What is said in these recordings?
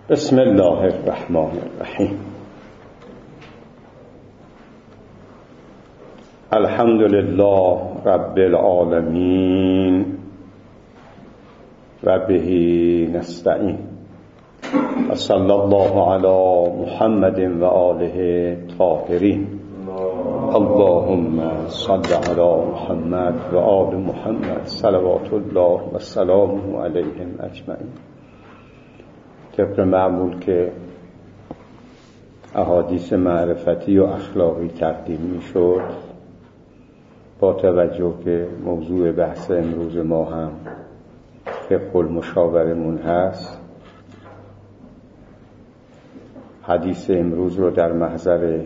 بسم الله الرحمن الرحیم. الحمد لله رب العالمین و به نستعین و صلی الله علی محمد و آله طاهرین. اللهم صل علی محمد و آل محمد صلوات الله و سلامه علیهم اجمعین. طبق معمول که احادیث معرفتی و اخلاقی تقدیم می شد، با توجه که موضوع بحث امروز ما هم فقه المشاورمون هست، حدیث امروز رو در محضر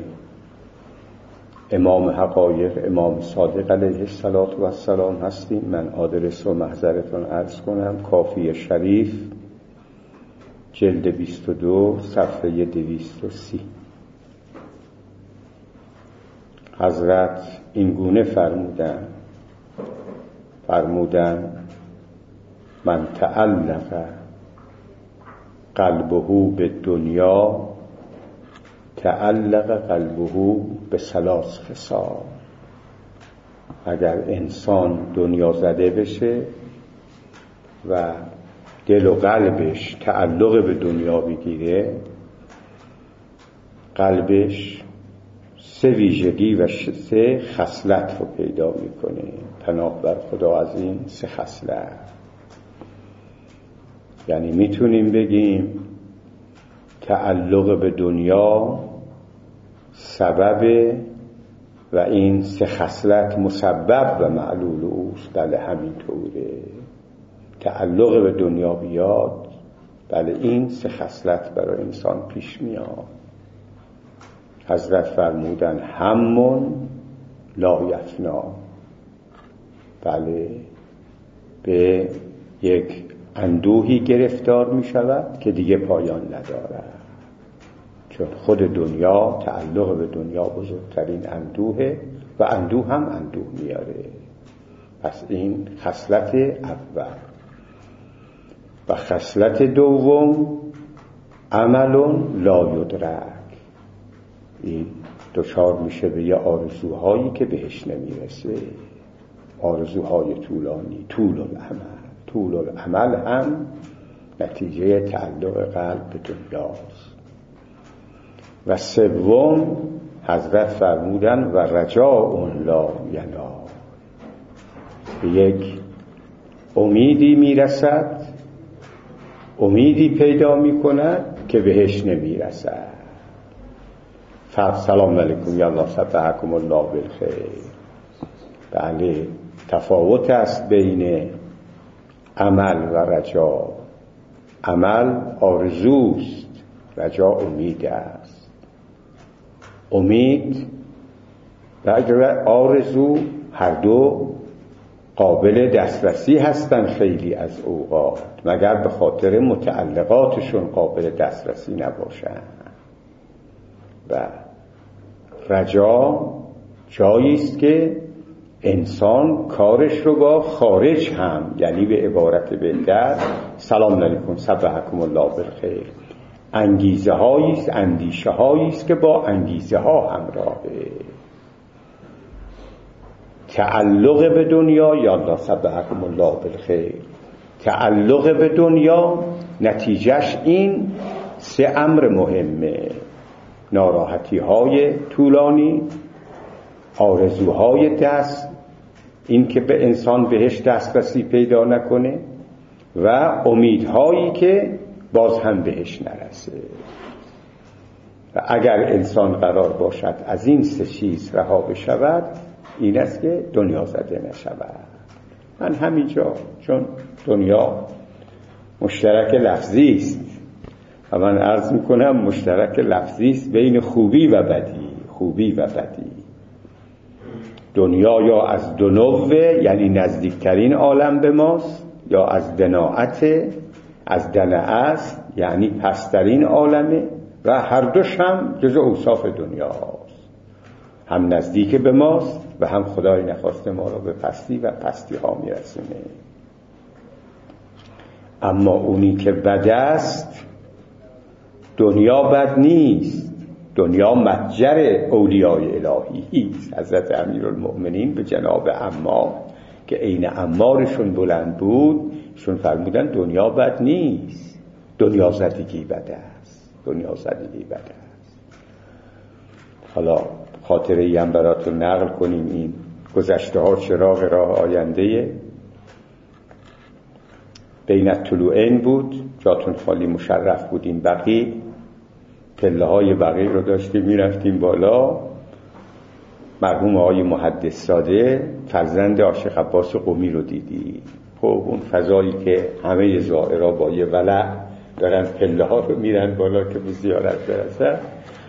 امام حقایق امام صادق علیه السلام هستیم. من آدرس رو محضرتون عرض کنم: کافی شریف، جلد 22 صفحه 230. حضرت این گونه فرمودن من تعلق قلبه به دنیا تعلق قلبه به ثلاث خصال. اگر انسان دنیا زده بشه و دل و قلبش تعلق به دنیا بگیره، قلبش سه ویژگی و سه خصلت رو پیدا میکنه. پناه بر خدا از این سه خصلت. یعنی میتونیم بگیم تعلق به دنیا سبب و این سه خصلت مسبب و معلول اوست. بله همینطوره. تعلق به دنیا بیاد، بله این سه خصلت برای انسان پیش میاد. حضرت فرمودن همون لا یفنا، بله به یک اندوهی گرفتار می شود که دیگه پایان ندارد، چون خود دنیا، تعلق به دنیا بزرگترین اندوهه و اندوه هم اندوه میاره. پس این خصلت اول. و خصلت دوم عمل لا یدرک، این دچار میشه به یه آرزوهایی که بهش نمیرسه، آرزوهای طولانی، طول العمل هم نتیجه تعلق قلب به دنیاست. و سوم حضرت فرمودن و رجاء لا ینال، به یک امیدی میرسد، امیدی پیدا میکند که بهش نمیرسد. سلام علیکم یا الله، صبحکم الله بالخیر. بله تفاوت است بین عمل و رجا. عمل آرزوست، رجا امید است. امید و آرزو هر دو قابل دسترسی هستن خیلی از اوقات، مگر به خاطر متعلقاتشون قابل دسترسی نباشن. و رجا جایی است که انسان کارش رو با خارج هم، یعنی به عبارت بهتر سلام علیکم صبحکم الله بالخیر، انگیزه هایی است، اندیشه هایی است که با انگیزه ها همراهه. تعلق به دنیا، یا الله صبحکم الله بالخیر، تعلق به دنیا نتیجهش این سه امر مهمه: ناراحتی های طولانی، آرزوهای این که به انسان بهش دسترسی پیدا نکنه، و امیدهایی که باز هم بهش نرسه. و اگر انسان قرار باشد از این سه چیز رها بشود، این است که دنیا زده نشود. من همینجا، چون دنیا مشترک لفظی است و من عرض میکنم مشترک لفظی است بین خوبی و بدی. دنیا یا از دنوه، یعنی نزدیکترین عالم به ماست، یا از دناعت، از دنعه است، یعنی پسترین عالمه. و هر دوش هم جزء اوصاف دنیاست، هم نزدیک به ماست و هم خدای نخواسته ما رو به پستی و پستی ها میرسونه. اما اونی که بد است دنیا بد نیست، دنیا متجر اولیای الهی است. حضرت امیرالمؤمنین به جناب عمار که عین عمارشون بلند بود شون فرمودن دنیا بد نیست، دنیا زدگی بد است، دنیا زدگی بد است. حالا خاطره ای هم براتون نقل کنیم. این گذشته ها چراغ راه آینده بین الطلوعین بود، جاتون خالی مشرف بودیم. بقیه پله های بقیه رو داشتیم میرفتیم بالا. مرحوم آقای محدث زاده فرزند عاشق عباس قمی رو دیدی. خب اون فضایی که همه زائرها با یه ولع دارن پله ها رو میرن بالا که به زیارت برسن،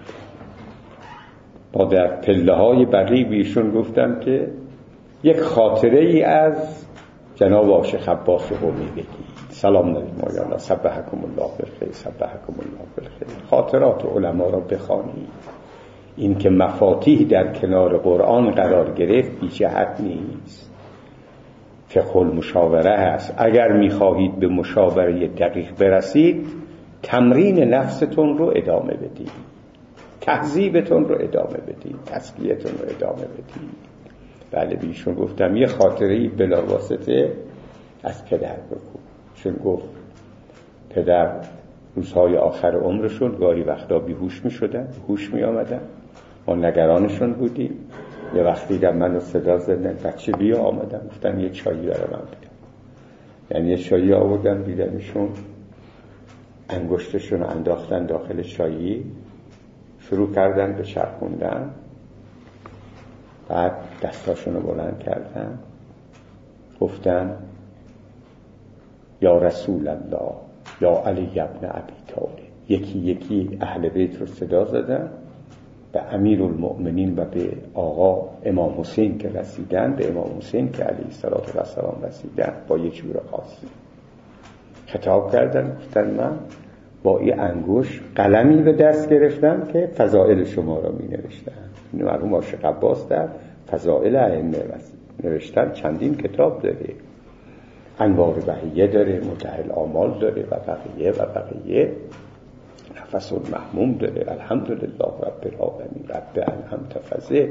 با در پله های بقیه بیشون گفتم که یک خاطره ای از جناب عاشق عباس قمی بگید. سلام علیکم مولانا، سبحکم الله بالخیر، سبحکم الله بالخیر. خاطرات علما را بخوانید. این که مفاتیح در کنار قرآن قرار گرفت بی جهت نیست، فقه المشاوره هست. اگر میخواهید به مشاوره دقیق برسید تمرین نفستون رو ادامه بدید، تهذیبتون رو ادامه بدید، تزکیه‌تون رو ادامه بدید. بله بیشون گفتم یه خاطره‌ای بلاواسطه از پدر بگو. چون گفت پدر روزهای آخر عمرشون گاهی وقتا بیهوش می شدن، هوش می آمدن، ما نگرانشون بودیم. یه وقتی در منو صدا زدن بچه بیا، آمدن گفتن یه چایی برای من بیار. یعنی یه چایی آوردن، دیدم ایشون انگشتشون انداختن داخل چایی، شروع کردن به چرخوندن، بعد دستاشون رو بلند کردن گفتن یا رسول الله یا علی ابن ابی طالب. یکی یکی اهل بیت رو صدا زدن، به امیرالمؤمنین و به آقا امام حسین که رسیدن، به امام حسین که علیه السلام رسیدن، با یک جور خاصی خطاب کردن. گفتن من با این انگوش قلمی به دست گرفتم که فضائل شما را می نوشتم. مرحوم عاشق عباس در فضائل ائمه نوشتن چندین کتاب داره، انوار بهیه داره، منتهی الآمال داره و بقیه نفس المحموم داره، الحمدلله رب العالمین، رب الحمد فزه.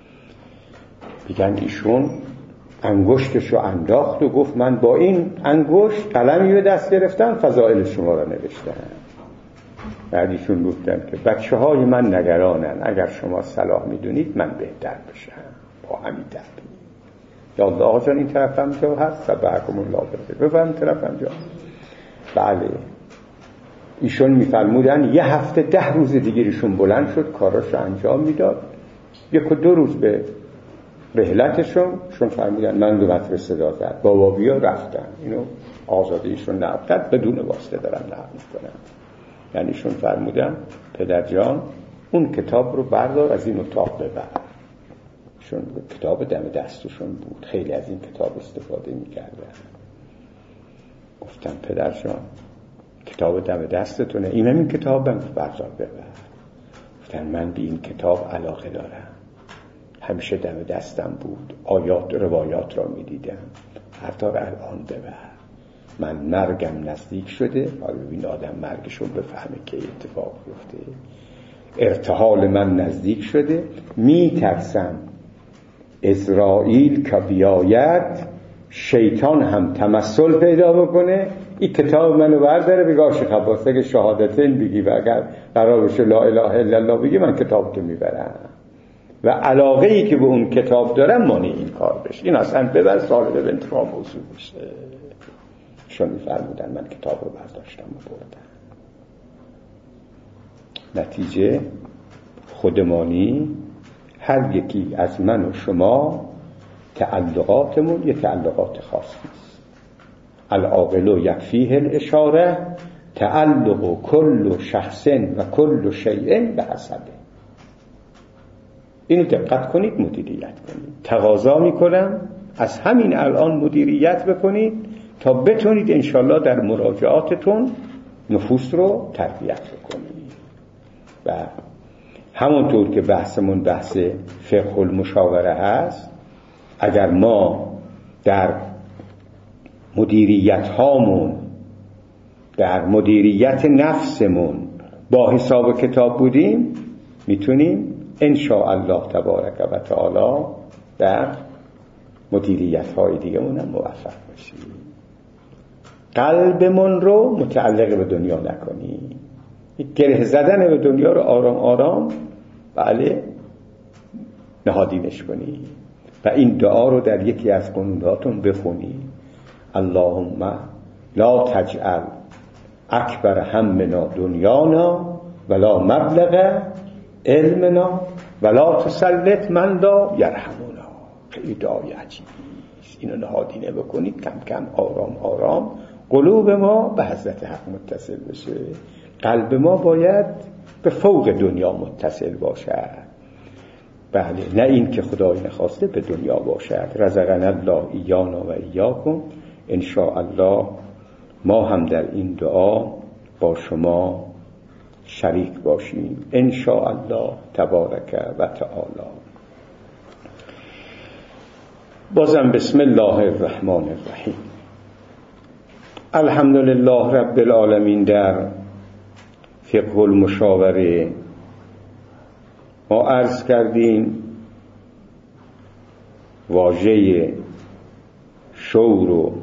میگن ایشون انگشتشو انداخت و گفت من با این انگشت قلمی به دست گرفتم فضائل شما را نوشتم. بعد ایشون گفتن که بچه های من نگرانن، اگر شما صلاح میدونید من بهتر بشم. با همین دربی یا الله آقا جان این طرفم جا هست، سبحکم الله بالخیر، بفهم طرفم جا. بله ایشون میفرمودن یه هفته 10 روز دیگه ایشون بلند شد کاراشو انجام میداد. 1 و 2 روز به رحلتشون فرمودن من به مدرسه دادن بابا بیا رفتن. اینو آزاده ایشون نقل بدون واسطه دارن نقل میکنن. یعنی ایشون فرمودن پدر جان اون کتاب رو بردار از این اتاق ببر. چون کتاب دم دستشون بود، خیلی از این کتاب استفاده میکردن. گفتم پدر جان کتاب دم دستتونه، این کتابم بردار ببر. گفتن من به این کتاب علاقه دارم، همیشه دم دستم بود، آیات روایات را میدیدم، حتی الان ببر. من مرگم نزدیک شده. حالا ببین آدم مرگشون بفهمه که اتفاق بیفته. ارتحال من نزدیک شده، میترسم اسرائیل که بیاید شیطان هم تمثل پیدا بکنه، این کتاب منو برداره بگه عاشق عباس اگه شهادتین بگی و اگر قرار بشه لا اله الا الله بگی من کتاب تو میبرم. و علاقه ای که به اون کتاب دارم مانع این کار بشه. این اصلا ببر صاحب انتفاع موضوع بشه. شون میفرمودن من کتاب رو برداشتم و بردم. نتیجه خودمانی هر یکی از من و شما تعلقاتمون یه تعلقات خاص نیست. العاقل یکفیه الاشاره، تعلق کل شخص و کل شیء به حسبه. اینو دقت کنید، مدیریت کنید. تقاضا میکنم از همین الان مدیریت بکنید تا بتونید انشالله در مراجعاتتون نفوس رو تربیت بکنید. و همونطور که بحثمون بحث فقه المشاوره هست، اگر ما در مدیریت هامون، در مدیریت نفسمون با حساب کتاب بودیم میتونیم ان شاء الله تبارک و تعالی در مدیریت های دیگه اونم موفق باشیم. قلبمون رو متعلق به دنیا نکنیم، گره زدن به دنیا رو آرام آرام بله نهادینش کنیم و این دعا رو در یکی از قنوتاتون بخونیم: اللهم لا تجعل اکبر همنا دنیانا ولا مبلغ علمنا ولا تسلط من لا یرحمنا. خیلی دعای عجیبی است. اینو نهادینه بکنید، کم کم آرام آرام قلوب ما به حضرت حق متصل بشه. قلب ما باید به فوق دنیا متصل باشد. بله، نه این که خدای نخواسته به دنیا باشد. رزقنا الله ایانا و ایاکم. ان شاء الله ما هم در این دعا با شما شریک باشیم ان شاء الله تبارک و تعالی. بازم بسم الله الرحمن الرحیم. الحمدلله رب العالمین. در فقه المشاوره ما عرض کردیم واژه شور و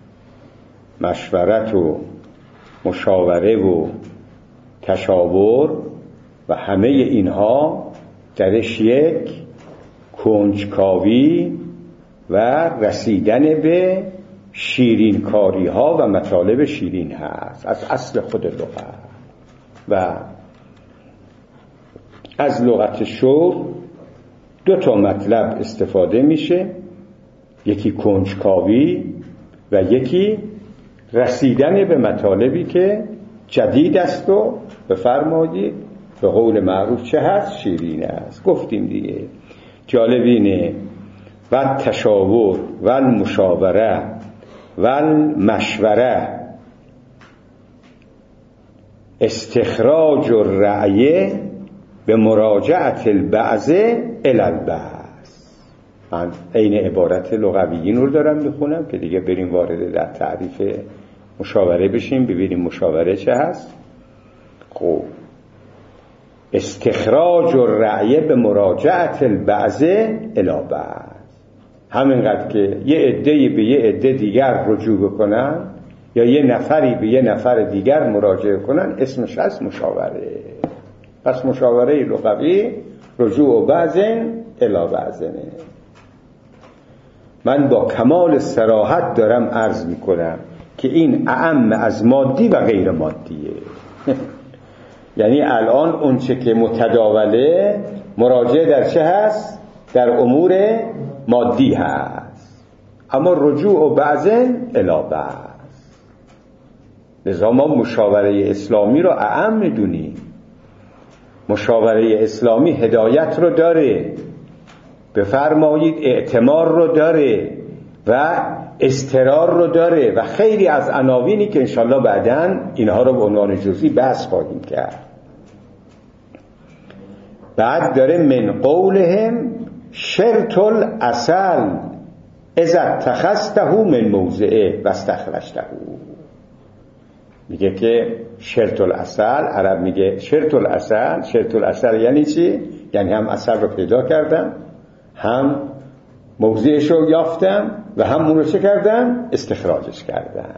مشورت و مشاوره و تشاور و همه اینها درش یک کنجکاوی و رسیدن به شیرین کاری ها و مطالب شیرین هست از اصل خود لغت. و از لغت شور دو تا مطلب استفاده میشه، یکی کنجکاوی و یکی رسیدن به مطالبی که جدید است و بفرمایید به قول معروف چه هست؟ شیرین است. گفتیم دیگه. جالب اینه و تشاور و المشاوره و المشوره استخراج الرأی به مراجعت البعض الی البعض. من عین عبارت لغویین رو دارم میخونم که دیگه بریم وارد در تعریف مشاوره بشیم، ببینیم مشاوره چه هست. خب استخراج الرأی به مراجعت البعض الی بعض، همینقدر که یه عده‌ای به یه عده دیگر رجوع بکنن یا یه نفری به یه نفر دیگر مراجعه کنن اسمش هست مشاوره. پس مشاوره لغوی رجوع بعض الی بعضنه. من با کمال صراحت دارم عرض میکنم که این اعم از مادی و غیر مادیه. یعنی الان اون چه که متداوله مراجعه در چه هست؟ در امور مادی هست، اما رجوع بعضن الی بعض. لذا ما مشاوره اسلامی رو اعم میدونیم. مشاوره اسلامی هدایت رو داره، بفرمایید اعتمار رو داره و استقرار رو داره و خیلی از عناوینی که انشالله بعداً اینها رو به عنوان جزئی بحث خواهیم کرد. بعد داره من قولهم شرط الاصل اذا اتخذته من موضعه و استخرجته. میگه که شرط الاصل، عرب میگه شرط الاصل. شرط الاصل یعنی چی؟ یعنی هم اصل رو پیدا کردم، هم موضعش رو یافتم و هم اون رو چه کردم؟ استخراجش کردم.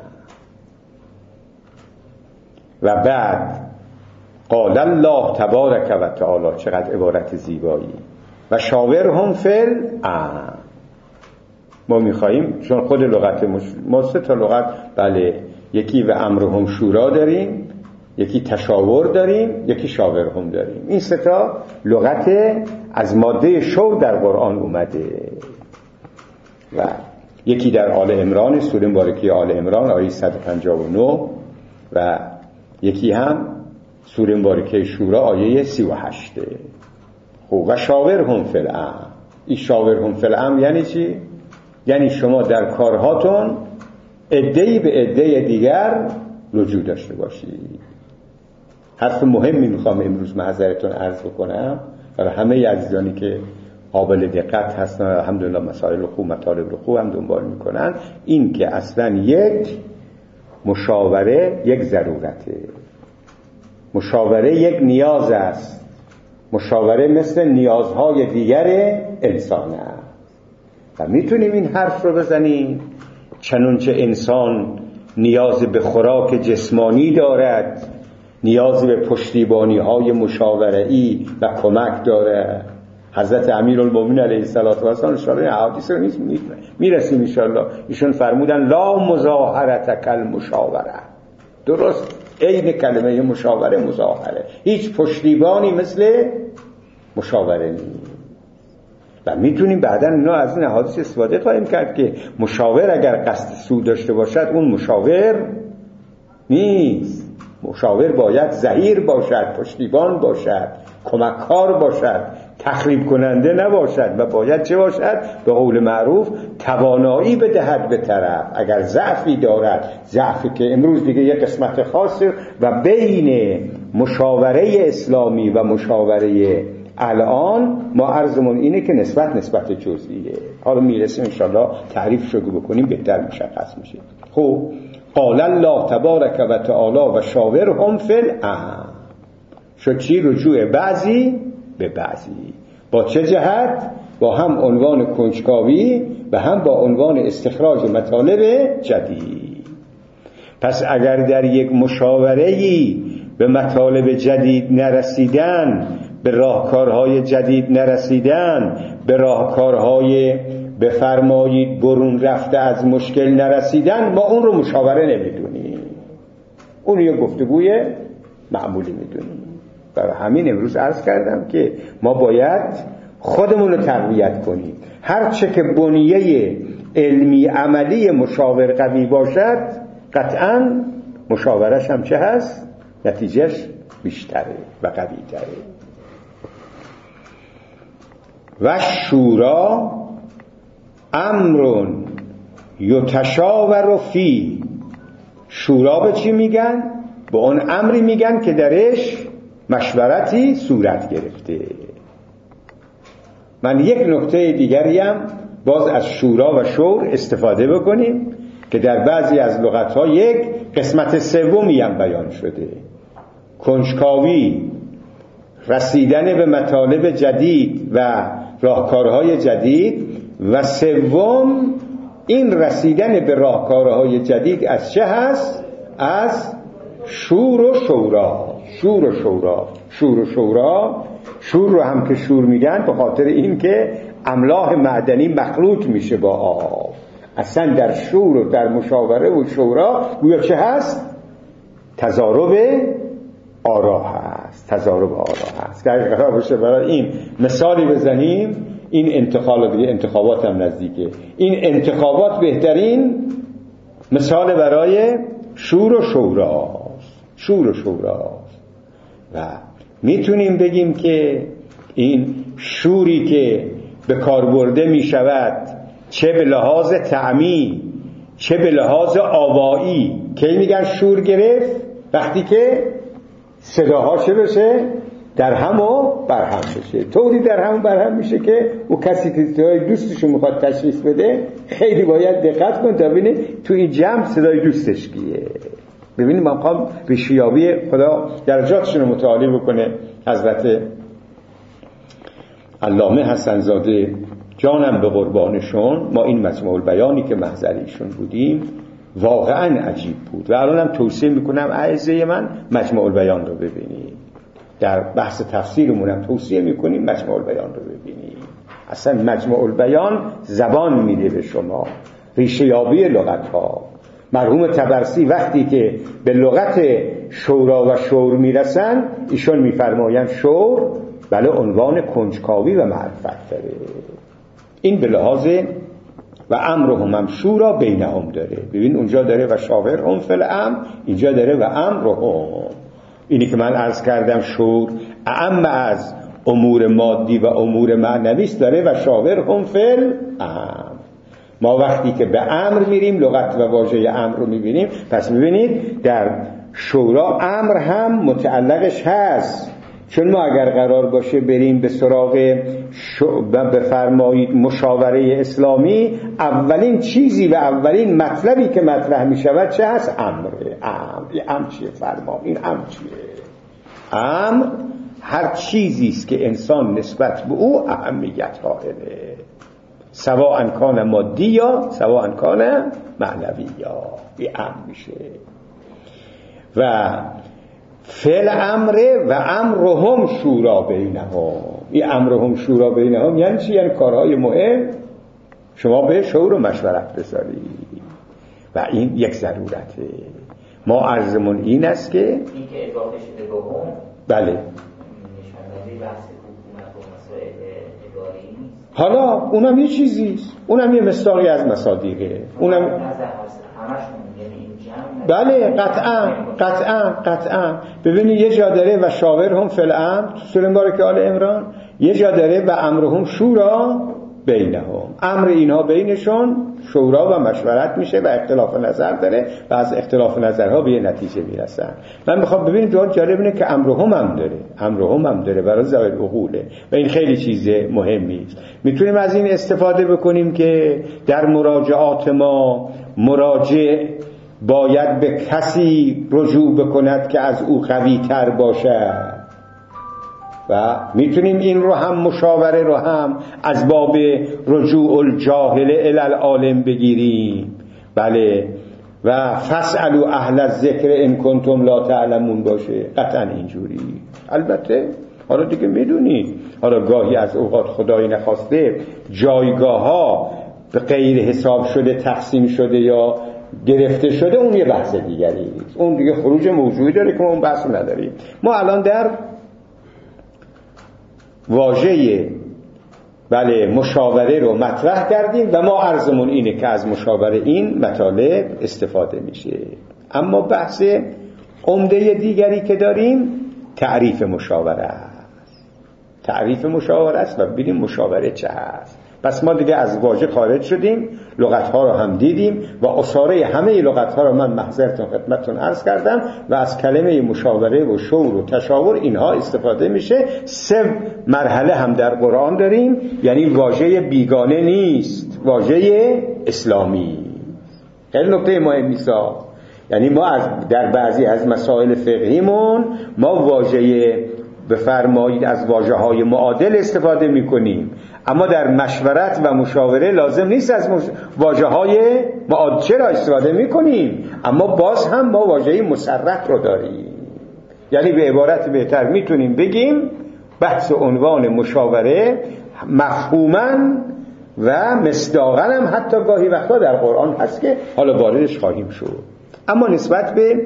و بعد قال الله تبارک و تعالی، چقدر عبارت زیبایی، و شاورهم فی الامر. ما میخواییم چون خود لغت ما سه تا لغت، بله، یکی و امرهم شورا داریم، یکی تشاور داریم، یکی شاورهم داریم. این سه تا لغت از ماده شور در قرآن اومده. و یکی در آل عمران، سوره مبارکه آل عمران آیه 159 و یکی هم سوره مبارکه شورا آیه 38. خب و شاورهم فی الامر. این شاورهم فی الامر یعنی چی؟ یعنی شما در کارهاتون عده‌ای به عده دیگر رجوع داشته باشید. حرف مهمی میخوام امروز معذرتون عرض بکنم برای همه عزیزانی که قابل دقت هستن، الحمدلله مسائل خوب مطالب رو خوب هم دنبال میکنن، این که اصلا یک مشاوره یک ضرورته. مشاوره یک نیاز است. مشاوره مثل نیازهای دیگر انسان است و میتونیم این حرف رو بزنیم چنانچه انسان نیاز به خوراک جسمانی دارد، نیاز به پشتیبانی های مشاوره‌ای و کمک دارد. حضرت امیرالمومنین علیه السلام اشاره احادیث رو میرسیم ان شاء الله. ایشون فرمودن لا مظاهرة کالمشاوره. درست عین کلمه مشاوره مظاهره. هیچ پشتیبانی مثل مشاوره نیست. و میتونیم بعداً اینا از این احادیث استفاده خواهیم کرد که مشاور اگر قصد سود داشته باشد اون مشاور نیست. مشاور باید ظهیر باشد، پشتیبان باشد، کمککار باشد، تخریب کننده نباشد و باید چه باشد؟ به قول معروف توانایی بدهد به طرف. اگر ضعفی دارد، ضعفی که امروز دیگه یک قسمت خاصه و بین مشاوره اسلامی و مشاوره الان ما عرضمون اینه که نسبت جزئیه. حالا میرسیم انشاءالله تعریف شو بکنیم بهتر مشخص میشه. خب قال الله تبارک و تعالی و شاورهم فی الامر. شد چی؟ رجوع بعضی به بعضی. با چه جهت؟ با هم عنوان کنجکاوی و هم با عنوان استخراج مطالب جدید. پس اگر در یک مشاوره‌ای به مطالب جدید نرسیدن، به راهکارهای جدید نرسیدن، به راهکارهای بفرمایید برون رفته از مشکل نرسیدن، ما اون رو مشاوره نمیدونیم، اون یه گفتگوی معمولی میدونیم. برای همین امروز عرض کردم که ما باید خودمون رو تقویت کنیم. هر چه که بنیه علمی عملی مشاور قوی باشد قطعاً مشاورش هم چه هست؟ نتیجهش بیشتره و قوی تره. و شورا امر یتشاور فی. شورا به چی میگن؟ به اون امری میگن که درش مشورتی صورت گرفته. من یک نکته دیگری هم باز از شورا و شور استفاده بکنیم که در بعضی از لغت‌ها یک قسمت سومی هم بیان شده. کنجکاوی، رسیدن به مطالب جدید و راهکارهای جدید، و سوم این رسیدن به راهکارهای جدید از چه هست؟ از شور و شورا. شور رو هم که شور میگن به خاطر این که املاح معدنی مخلوط میشه با آب. اصلا در شور و در مشاوره و شورا گویا چه هست؟ تضارب آرا هست. که اگر قرار باشه برای این مثالی بزنیم، این انتخابات هم نزدیکه، این انتخابات بهترین مثال برای شور و شوراست. و میتونیم بگیم که این شوری که به کار برده می شود، چه به لحاظ طعمی چه به لحاظ آوایی، که میگن شور گرفت وقتی که صداها چه بشه؟ در هم و برهم بشه. طوری در هم و برهم میشه که او کسی که صدای دوستشو میخواد تشخیص بده خیلی باید دقت کن تا ببینه تو این جمع صدای دوستش کیه. ببینید من میخوام ریشیابی خدا درجاتشون رو مطالعه بکنه. حضرت علامه حسن زاده جانم به قربانشون، ما این مجموع البیانی که محضریشون بودیم واقعا عجیب بود و الانم توصیه میکنم اعزای من مجموع البیان رو ببینید. در بحث تفسیرمونم توصیه میکنیم مجموع البیان رو ببینید. اصلا مجموع البیان زبان میده به شما، ریشه یابی لغت ها. مرحوم طبرسی وقتی که به لغت شورا و شور میرسن ایشون میفرمایند شور بله عنوان کنجکاوی و معرفت داره. این به لحاظ و امرهم هم شورا بینهم داره. ببین اونجا داره و شاورهم فی الامر، اینجا داره و امرهم. اینی که من عرض کردم شور اعم از امور مادی و امور معنوی است، داره و شاورهم فی الامر. ما وقتی که به امر میریم لغت و واژه امر رو میبینیم، پس میبینید در شورا امر هم متعلقش هست. چون ما اگر قرار باشه بریم به سراغ بفرمایید مشاوره اسلامی، اولین چیزی و اولین مطلبی که مطرح می شود چه هست؟ امر. امر چیه؟ فرما. این امر چیه؟ امر هر چیزی است که انسان نسبت به او اهمیت قائله، سواء کان مادی یا سواء کان معنوی، یا این امر میشه. و فعل امره و امرهم شورا بینهم. این امرهم شورا بینهم یعنی چی؟ یعنی کارهای مهم شما به شور و مشورت بذارید و این یک ضرورته. ما عرضمون این است که این که اضافه شده به هم بله نشانده بحث حکومت و مسائل اداری نیست. حالا اونم یه چیزیست، اونم یه مصداقی از مصادیقه، اونم همشون یعنی این جمع. بله قطعا. ببینید یه جا داره و شاورهم فی الامر تو سوره مبارکه آل عمران، یه جا داره و امرهم شورا بینهم، امر اینها بینشون شورا و مشورت میشه و اختلاف نظر داره و از اختلاف نظرها به یه نتیجه میرسن. من میخوام ببینید جواب جالب اینه که امرهم هم داره برای ذوی العقوله و این خیلی چیز مهمی است. میتونیم از این استفاده بکنیم که در مراجعات ما مراجع باید به کسی رجوع بکند که از او قوی تر باشد و میتونیم این رو هم مشاوره رو هم از باب رجوع الجاهل الی العالم بگیریم. بله و فاسالوا اهل الذکر ان کنتم لا تعلمون باشه، قطعا اینجوری. البته حالا دیگه میدونید حالا گاهی از اوقات خدای نخواسته جایگاه ها به غیر حساب شده تقسیم شده یا گرفته شده، اون یه بحث دیگری است، اون دیگه خروج موضوعی داره که ما اون بحث نداریم. ما الان در واژه بله مشاوره رو مطرح کردیم و ما عرضمون اینه که از مشاوره این مطالب استفاده میشه. اما بحث عمده دیگری که داریم تعریف مشاوره است و ببینیم مشاوره چه هست. پس ما دیگه از واژه خارج شدیم، لغت‌ها رو هم دیدیم و اساره همه لغت‌ها رو من محضرتون خدمتتون عرض کردم و از کلمه مشاوره و شور و تشاور اینها استفاده میشه. 3 مرحله هم در قرآن داریم، یعنی واژه بیگانه نیست، واژه اسلامی. خیلی نکته مهمی است. یعنی ما در بعضی از مسائل فقهیمون ما واژه بفرمایید از واژه‌های معادل استفاده می‌کنیم، اما در مشورت و مشاوره لازم نیست از واژه‌های معادل. چرا استفاده می‌کنیم؟ اما باز هم ما واژه مصرح رو داریم. یعنی به عبارت بهتر میتونیم بگیم بحث عنوان مشاوره مفهوماً و مصداقاً هم حتی گاهی وقتا در قرآن هست که حالا واردش خواهیم شد. اما نسبت به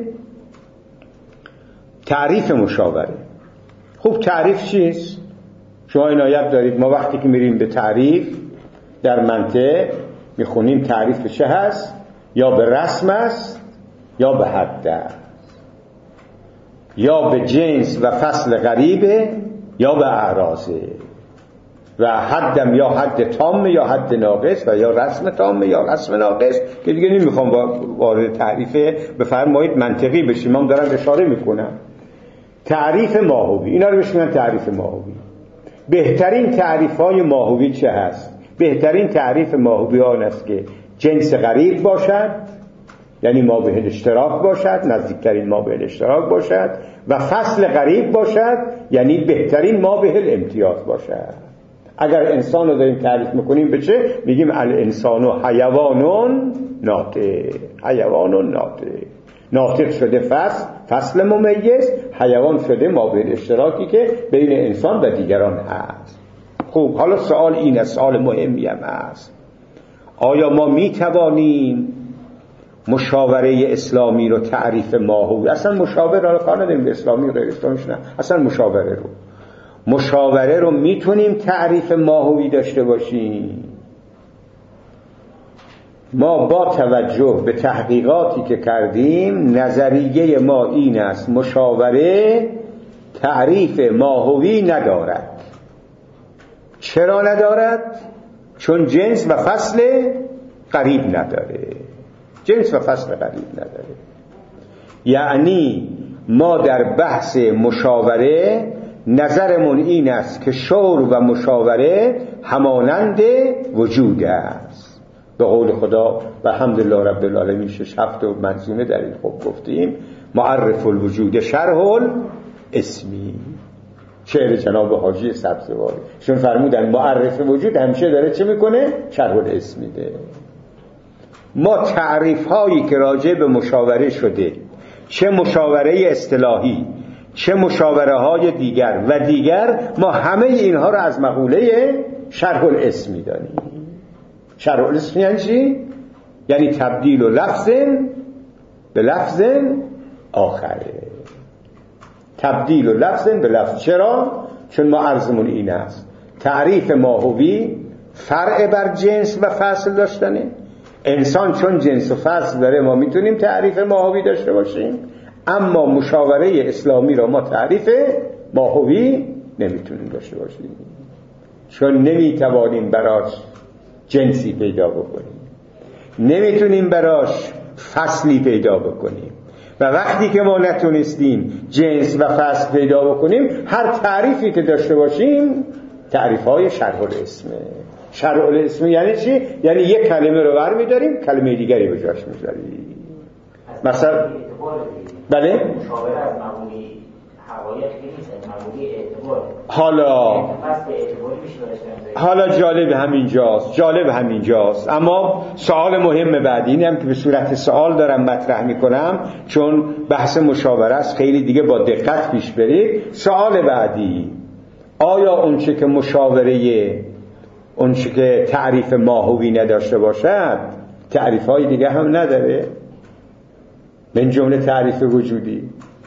تعریف مشاوره، خب تعریف چیست؟ شما عنایت دارید ما وقتی که میریم به تعریف در منطق میخونیم تعریف چه هست؟ یا به رسم است یا به حد است، یا به جنس و فصل غریبه یا به اعراضه، و حدم یا حد تام یا حد ناقص و یا رسم تام یا رسم ناقص که دیگه نمیخوام وارد تعریف بفرمایید منطقی بشیم، من دارم اشاره میکنم. تعریف ماهوی، اینا رو بشنن تعریف ماهوی. بهترین تعریف‌های ماهوی چه هست؟ بهترین تعریف ماهوی آن است که جنس غریب باشد، یعنی ما به اشتراک باشد، نزدیکترین ما به اشتراک باشد، و فصل غریب باشد، یعنی بهترین ما به امتیاز باشد. اگر انسان رو داریم تعریف میکنیم به چه؟ میگیم الانسان حیوان ناطق. حیوان ناطق، ناطق شده فصل ممیز، حیوان شده ما به اشتراکی که بین انسان و دیگران هست. خب حالا سوال اینه، سوال مهمی هم هست، آیا ما میتوانیم مشاوره اسلامی رو تعریف ماهوی، اصلا مشاوره رو کار نداریم به اسلامی و غیر اسلامیش، نه، اصلا مشاوره رو میتونیم تعریف ماهوی داشته باشیم؟ ما با توجه به تحقیقاتی که کردیم نظریه ما این است مشاوره تعریف ماهوی ندارد. چرا ندارد؟ چون جنس و فصل قریب نداره. یعنی ما در بحث مشاوره نظرمون این است که شور و مشاوره همانند وجود است. به قول خدا و الحمدلله رب العالمین 6 هفته منظومه در این خوب گفتیم، معرف الوجود شرح اسمی. شعر جناب حاجی سبزواری چون فرمودن معرف وجود همیشه داره چه میکنه؟ شرح الاسم میده. ما تعریف هایی که راجع به مشاوره شده، چه مشاوره اصطلاحی چه مشاوره های دیگر و دیگر، ما همه اینها رو از مقوله شرح الاسم میدانیم. شرح الاسم یعنی چی؟ یعنی تبدیل و لفظ به لفظ آخره. تبدیل و لفظ به لفظ. چرا؟ چون ما عرضمون این است تعریف ماهوی فرع بر جنس و فصل داشتنه. انسان چون جنس و فصل داره ما میتونیم تعریف ماهوی داشته باشیم، اما مشاوره اسلامی را ما تعریف ماهوی نمیتونیم داشته باشیم، چون نمیتوانیم براش جنسی پیدا بکنیم، نمیتونیم براش فصلی پیدا بکنیم. و وقتی که ما نتونستیم جنس و فصل پیدا بکنیم، هر تعریفی که داشته باشیم تعریف‌های شرح الاسمه. شرح الاسم یعنی چی؟ یعنی یک کلمه رو برمی‌داریم کلمه دیگری به جاش می‌ذاریم. مثلا بله مشاوره از معمولی حقایق نیست، معمولی اعتبار. حالا جالب همینجاست. اما سوال مهم بعدی اینم که به صورت سوال دارم مطرح میکنم، چون بحث مشاوره است، خیلی دیگه با دقت پیش برید. سوال بعدی، آیا اونچه که مشاوره، اونچه که تعریف ماهوی نداشته باشد تعریف های دیگه هم نداره؟ من جمله تعریف وجودی.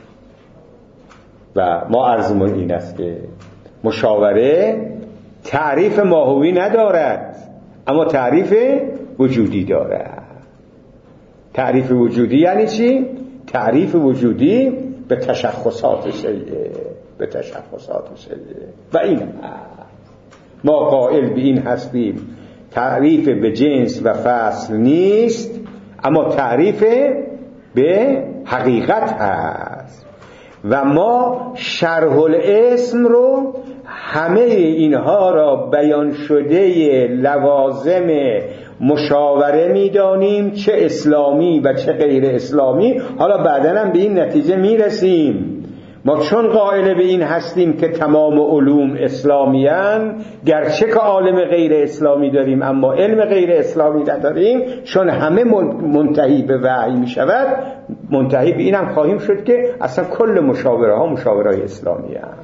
و ما عرضمون این است که مشاوره تعریف ماهوی ندارد، اما تعریف وجودی دارد. تعریف وجودی یعنی چی؟ تعریف وجودی به تشخصات شیعه، به تشخصات شیعه. و این ما قائل به این هستیم تعریف به جنس و فصل نیست، اما تعریف به حقیقت هست. و ما شرح الاسم رو همه اینها را بیان شده لوازم مشاوره میدانیم، چه اسلامی و چه غیر اسلامی. حالا بعداً هم به این نتیجه میرسیم ما چون قائل به این هستیم که تمام علوم اسلامیان، گرچه که عالم غیر اسلامی داریم اما علم غیر اسلامی نداریم، چون همه منتهی به وحی می شود، منتهی به این هم خواهیم شد که اصلا کل مشاوره ها مشاوره های اسلامی هست.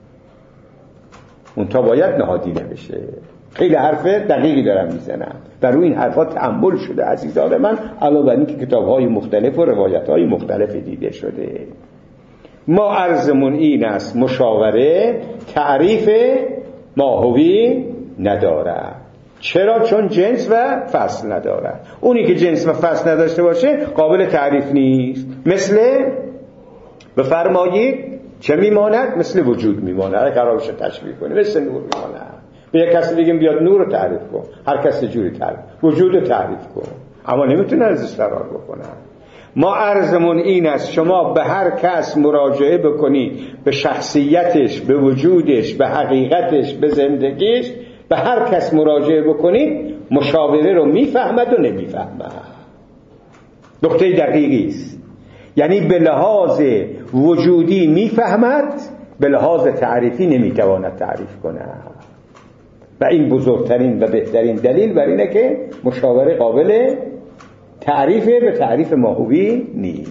اونتا باید نهادی نمیشه. خیلی حرف دقیقی دارم میزنم و روی این حرفا تأمل شده عزیزان من، علاوه بر اینکه کتاب های مختلف و روایت های مختلف دیده شده. ما عرضمون این است مشاوره تعریف ماهوی ندارد. چرا؟ چون جنس و فصل ندارد. اونی که جنس و فصل نداشته باشه قابل تعریف نیست. مثل بفرمایید چه میماند؟ مثل وجود میماند. اگه قرار باشه تشبیه کنه مثل نور میماند. به یک کسی بگیم بیاد نور رو تعریف کن، هر کسی جوری تعریف، وجود رو تعریف کن، اما نمیتونه ازش فرار بکنه. ما عرضمون این است شما به هر کس مراجعه بکنید، به شخصیتش، به وجودش، به حقیقتش، به زندگیش، به هر کس مراجعه بکنید مشاوره رو میفهمد و نمیفهمد. نکته دقیقی است. یعنی به لحاظ وجودی میفهمد، به لحاظ تعریفی نمیتواند تعریف کند. و این بزرگترین و بهترین دلیل بر اینه که مشاوره قابل تعریف به تعریف ماهوی نیست.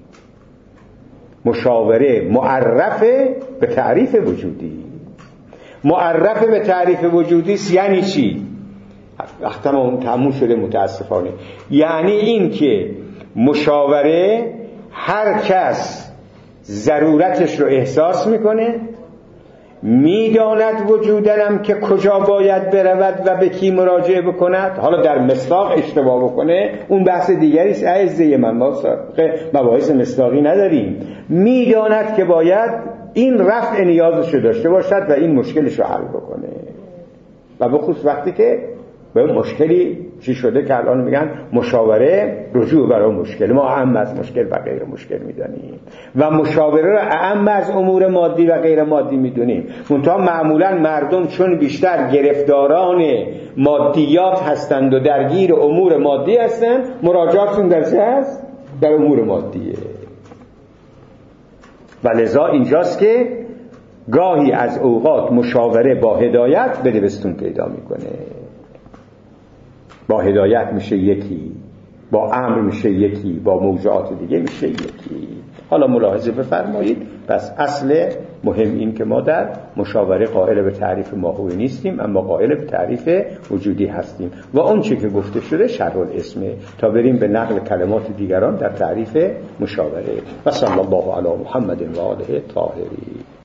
مشاوره معرف به تعریف وجودی. معرف به تعریف وجودی یعنی چی؟ وقتم تموم شده متاسفانه. یعنی این که مشاوره هر کس ضرورتش رو احساس میکنه، میداند وجودنم که کجا باید برود و به کی مراجعه بکند. حالا در مصداق اشتباه بکنه اون بحث دیگری است. عزیزی من ما مباحث مصداقی نداریم. میداند که باید این رفع نیازش داشته باشد و این مشکلش رو حل بکنه. و به خصوص وقتی که به مشکلی چی شده که الان میگن مشاوره رجوع برای مشکل، ما اهم از مشکل و غیر مشکل میدونیم و مشاوره رو اهم از امور مادی و غیر مادی میدونیم. منتها معمولا مردم چون بیشتر گرفتاران مادیات هستند و درگیر امور مادی هستند، مراجعاتشون در چه هست؟ در امور مادیه. و لذا اینجاست که گاهی از اوقات مشاوره با هدایت به دبستون پیدا میکنه. با هدایت میشه یکی، با امر میشه یکی، با موضوعات دیگه میشه یکی. حالا ملاحظه بفرمایید. پس اصل مهم این که ما در مشاوره قائل به تعریف ماهوی نیستیم، اما قائل به تعریف وجودی هستیم و اون چی که گفته شده شرح الاسمه، تا بریم به نقل کلمات دیگران در تعریف مشاوره. و صلی الله علی محمد و آله الطاهرین.